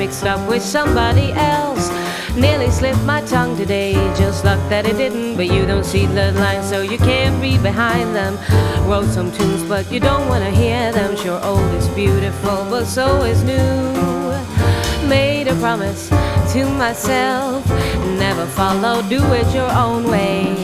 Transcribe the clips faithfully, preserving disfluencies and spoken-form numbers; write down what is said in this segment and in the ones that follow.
mixed up with somebody else. Nearly slipped my tongue today, just luck that it didn't. But you don't see the lines, so you can't read behind them. Wrote some tunes, but you don't wanna hear them. Sure, old is beautiful, but so is new. Made a promise to myself, never follow, do it your own way.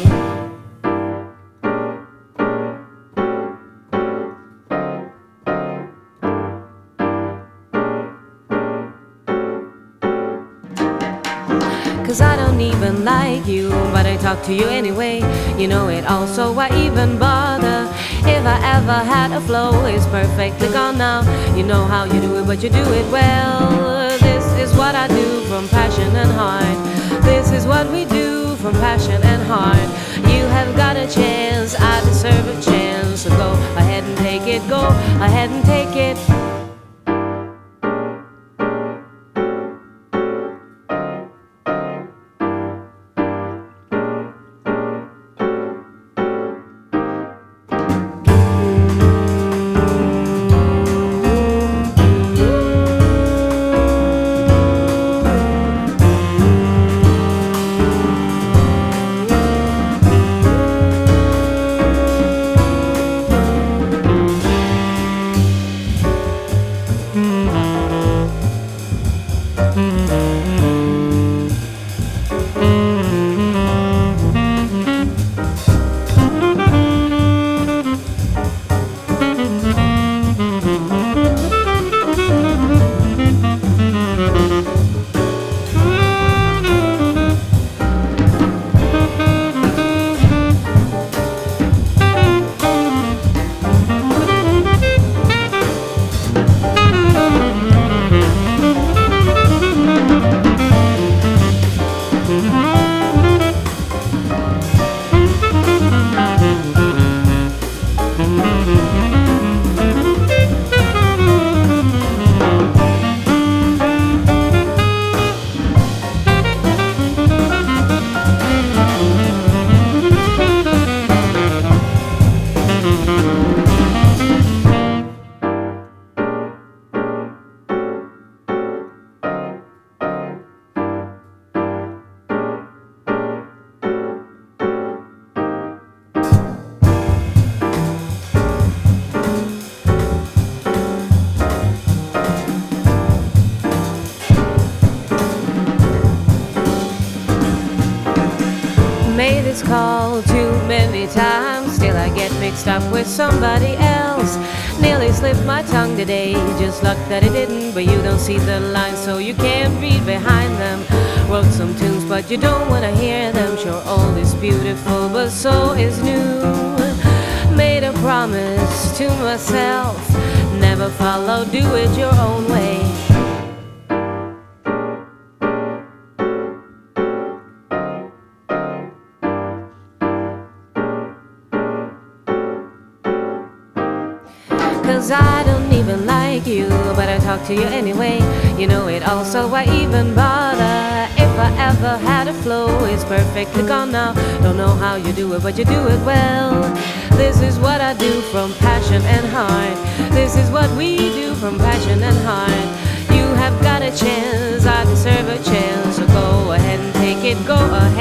Cause I don't even like you, but I talk to you anyway. You know it all, so why even bother? If I ever had a flow, it's perfectly gone now. You know how you do it, but you do it well. This is what I do from passion and heart. This is what we do from passion and heart. You have got a chance, I deserve a chance. So go ahead and take it, go ahead and take it. Made this call too many times, still I get mixed up with somebody else. Nearly slipped my tongue today, just luck that it didn't. But you don't see the lines, so you can't read behind them. Wrote some tunes, but you don't wanna hear them. Sure, old is beautiful, but so is new. Made a promise to myself, never follow, do it your own way. Cause I don't even like you, but I talk to you anyway. You know it all, so why even bother? If I ever had a flow, it's perfectly gone now. Don't know how you do it, but you do it well. This is what I do from passion and heart. This is what we do from passion and heart. You have got a chance, I deserve a chance. So go ahead and take it, go ahead.